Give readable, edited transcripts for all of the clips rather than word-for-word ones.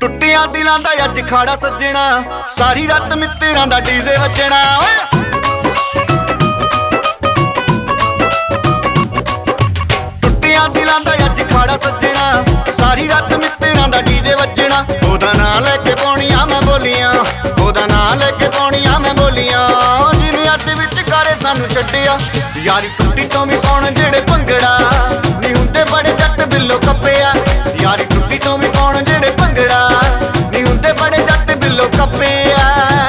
ਟੁੱਟਿਆਂ ਦਿਲਾਂ ਦਾ ਅੱਜ ਖਾੜਾ ਸੱਜਣਾ, ਸਾਰੀ ਰਾਤ ਮਿੱਤਰਾਂ ਦਾ ਡੀਜ਼ੇ ਵੱਜਣਾ। ਟੁੱਟਿਆਂ ਦਿਲਾਂ ਦਾ ਅੱਜ ਖਾੜਾ ਸੱਜਣਾ, ਸਾਰੀ ਰਾਤ ਮਿੱਤਰਾਂ ਦਾ ਡੀਜ਼ੇ ਵੱਜਣਾ। ਉਹਦਾ ਨਾਂ ਲੈ ਕੇ ਪਾਉਣੀਆਂ ਮੈਂ ਬੋਲੀਆਂ, ਉਹਦਾ ਨਾਂ ਲੈ ਕੇ ਪਾਉਣੀਆਂ ਮੈਂ ਬੋਲੀਆਂ। ਜਿਹਨੇ ਅੱਧ ਵਿੱਚ ਕਾਰੇ ਸਾਨੂੰ ਛੱਡਿਆ, ਯਾਰੀ ਟੁੱਟੀ ਤੋਂ ਵੀ ਪਾਉਣ ਜਿਹੜੇ ਭੰਗੜਾ। ਨਹੀਂ ਹੁੰਦੇ ਬੜੇ ਜੱਟ ਬਿੱਲੋ ਕੱਪਿਆ, ਯਾਰੀ ਟੁੱਟੀ ਤੋਂ ਵੀ ਪਾਉਣ ਜਿਹੜੇ ਭੰਗੜਾ। ਨਹੀਂ ਹੁੰਦੇ ਬੜੇ ਜੱਟ ਬਿੱਲੋ ਕੱਪਿਆ।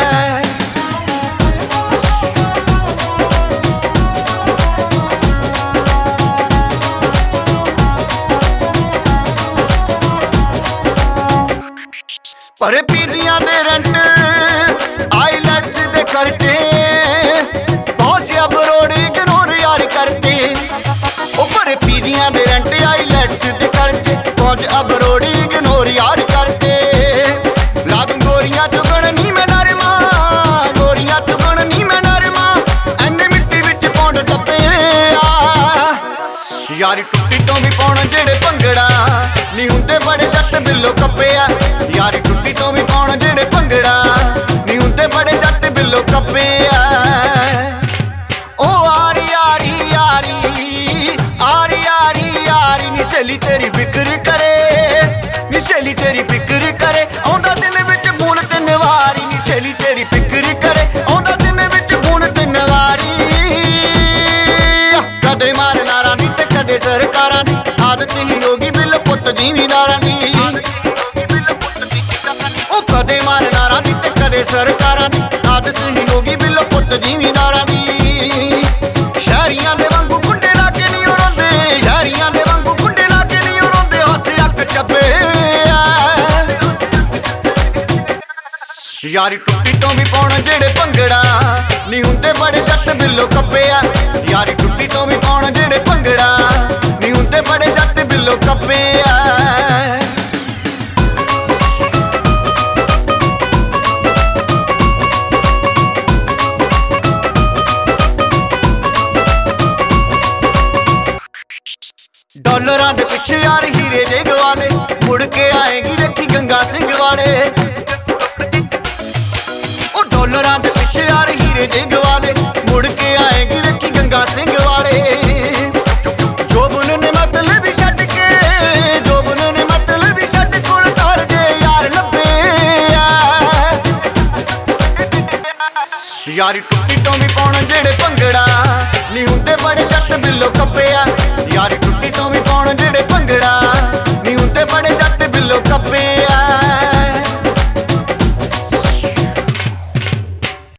ਭਰੇ ਪੀਜ਼ੀਆਂ ਦੇ ਰੈਂਟ, ਆਈਲੈਟਸ ਦੇ ਖਰਚੇ, ਪਹੁੰਚਿਆ ਬਰੋੜ ਇਗਨੋਰ ਯਾਰ ਕਰਤੇ। ਉਹ ਭਰੇ ਪੀਜ਼ੀਆਂ ਦੇ ਰੈਂਟ, ਆਈਲੈਟਸ ਦੇ ਖਰਚੇ, ਪਹੁੰਚਿਆ ਬਰੋੜ ਇਗਨੋਰ ਯਾਰ ਕਰਤੇ। ਲਾਦੂ ਗੋਰੀਆਂ ਚੁਗਣ ਨੀ ਮੈਂ ਨਰਮਾ, ਗੋਰੀਆਂ ਚੁਗਣ ਨੀ ਮੈਂ ਨਰਮਾ। ਐਨੇ ਮਿੱਟੀ ਵਿੱਚ ਪੌਂਡ ਦੱਬੇ ਆ, ਯਾਰੀ ਟੁੱਟੀ ਤੋਂ ਵੀ ਪਾਉਣ ਜਿਹੜੇ ਭੰਗੜਾ। ਨਹੀਂ ਹੁੰਦੇ ਬੜੇ ਜੱਟ ਬਿੱਲੋ ਕੱਪਿਆ, ਯਾਰੀ ਟੁੱਟੀ ਤੋਂ ਵੀ ਪਾਉਣ ਜਿਹੜੇ ਭੰਗੜਾ। ਨਹੀਂ ਹੁੰਦੇ ਬੜੇ ਜੱਟ ਬਿੱਲੋ ਕੱਪਿਆ। ਉਹ ਆਰੀ ਆਰੀ ਯਾਰੀ, ਆਰੀ ਆਰੀ ਯਾਰੀ। ਨੀ ਸਹੇਲੀ ਤੇਰੀ ਫਿਕਰ ਕਰੇ, ਨੀ ਸਹੇਲੀ ਤੇਰੀ ਫਿਕਰ ਕਰੇ। ਆਉਂਦਾ ਦਿਨ ਵਿੱਚ ਫੋਨ 3 ਵਾਰੀ, ਨੀ ਸਹੇਲੀ ਤੇਰੀ ਫਿਕਰ ਕਰੇ। ਆਉਂਦਾ ਦਿਨ ਵਿੱਚ ਫੋਨ 3 ਵਾਰੀ। ਕਦੇ ਮਾਰ ਨਾਰਾਂ ਦੀ ਤੇ ਕਦੇ ਸਰਕਾਰਾਂ ਦੀ, ਆਦਤ ਹੀ ਹੋ ਗਈ ਬਿੱਲ ਪੁੱਤ ਜ਼ਿਮੀਂਦਾਰਾਂ ਦੀ। ਉਹ ਕਦੇ ਮਾਰ ਨਾਰਾਂ ਦੀ ਤੇ ਕਦੇ ਸਰਕਾਰਾਂ ਦੀ, ਆਦਤ ਹੀ ਹੋ ਗਈ ਬਿੱਲ ਪੁੱਤ ਜ਼ਿਮੀਂਦਾਰਾਂ ਦੀ। ਸ਼ਹਿਰੀਆਂ ਦੇ ਵਾਂਗੂ ਗੁੰਡੇ ਲਾ ਕੇ ਨਹੀਂ ਰੋਂਦੇ, ਸ਼ਹਿਰੀਆਂ ਦੇ ਵਾਂਗੂ ਗੁੰਡੇ ਲਾ ਕੇ ਨਹੀਂ ਰੋਂਦੇ। ਹੱਸ ਅੱਖ ਚੱਬੇ ਯਾਰੀ ਟੁੱਟੀ ਤੋਂ ਵੀ ਪਾਉਣ ਜਿਹੜੇ ਭੰਗੜਾ। ਨਹੀਂ ਹੁੰਦੇ ਬੜੇ ਜੱਟ ਬਿੱਲੋ ਕੱਪਿਆ, ਯਾਰੀ ਟੁੱਟੀ ਤੋਂ ਵੀ ਪਾਉਣ ਜਿਹੜੇ ਭੰਗੜਾ। ਨਹੀਂ ਹੁੰਦੇ ਬੜੇ ਜੱਟ ਬਿੱਲੋ ਕੱਪਿਆ। ਡਾਲਰਾਂ ਦੇ ਪਿੱਛੇ ਯਾਰ ਹੀਰੇ ਦੇ ਗਵਾਲੇ, ਮੁੜ ਕੇ ਆਏਗੀ ਵੇਖੀ ਗੰਗਾ ਸਿੰਘ ਵਾਲੇ। ਉਹ ਡਾਲਰਾਂ ਦੇ ਪਿੱਛੇ ਯਾਰ ਹੀਰੇ ਦੇ ਗਵਾਲੇ, ਮੁੜ ਕੇ ਆਏਗੀ ਵੇਖੀ ਗੰਗਾ ਸਿੰਘ ਵਾਲੇ। ਜੋਬਨ ਨੇ ਮਤਲਬ ਵੀ ਛੱਡ ਕੇ, ਜੋਬਨ ਨੇ ਮਤਲਬ ਵੀ ਛੱਡ ਕੋਲ ਤਾਰ ਜੇ ਯਾਰ ਲੱਭੇ ਆ। ਯਾਰੀ ਟੁੱਟੀ ਤੋਂ ਵੀ ਪਾਉਣ ਜਿਹੜੇ ਭੰਗੜਾ। ਨਹੀਂ ਹੁੰਦੇ ਬੜੇ ਜੱਟ ਬਿੱਲੋ ਕੱਪਿਆ,